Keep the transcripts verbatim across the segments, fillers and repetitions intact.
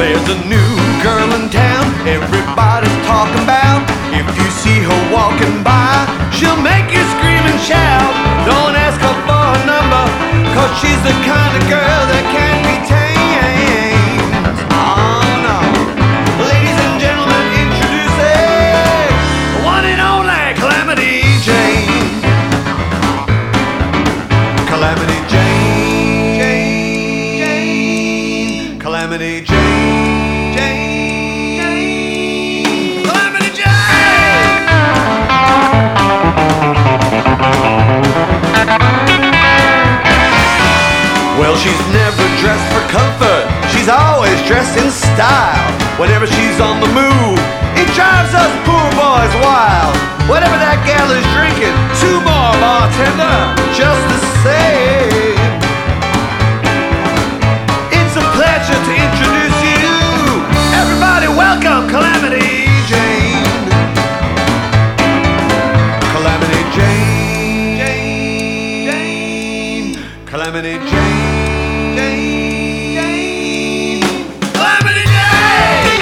There's a new girl in town everybody's talking about. If you see her walking by, she'll make you scream and shout. Don't ask her for her number, cause she's the kind of girl that can't be tamed. Oh no. Ladies and gentlemen, introducing the one and only Calamity Jane. Calamity Jane, Jane, Jane, Calamity Jane, Jane, Jane, Calamity Jane. Well, she's never dressed for comfort, she's always dressed in style. Whenever she's on the move, it drives us poor boys wild. Whatever that gal is drinking, two more, bartender, just the same. It's a pleasure to introduce you. Everybody welcome Calamity Jane. Calamity Jane, Jane, Jane, Calamity Jane, Jane, Jane, Calamity Jane.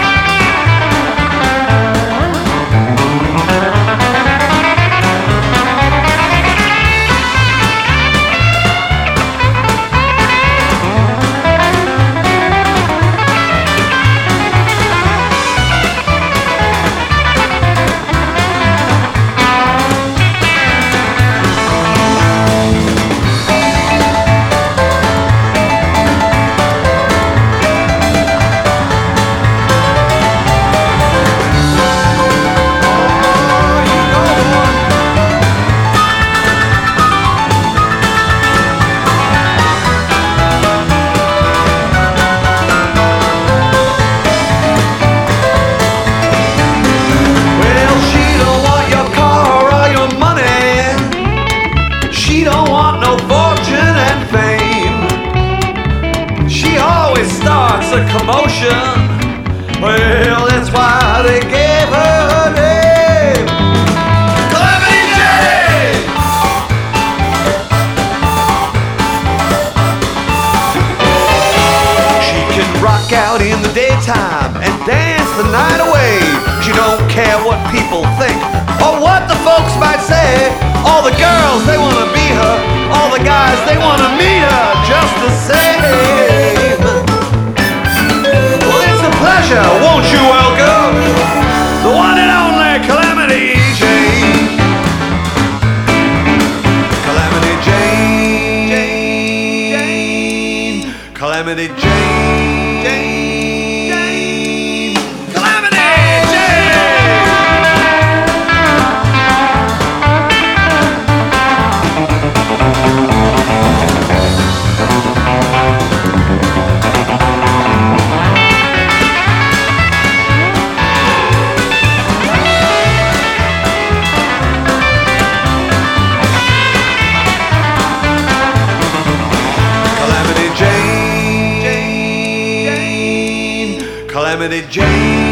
She don't want no fortune and fame. She always starts a commotion. Well, that's why they gave her her name. Calamity Jane! She can rock out in the daytime and dance the night away. She don't care what people think or what the folks might say. All the girls, they wanna be her. All the guys, they wanna meet her just the same. Well, it's a pleasure, won't you welcome the one and only Calamity Jane. Calamity Jane, Jane, Jane, Calamity Jane, Jane, Jane, Calamity Jane. Calamity Jane, Jane, Calamity Jane.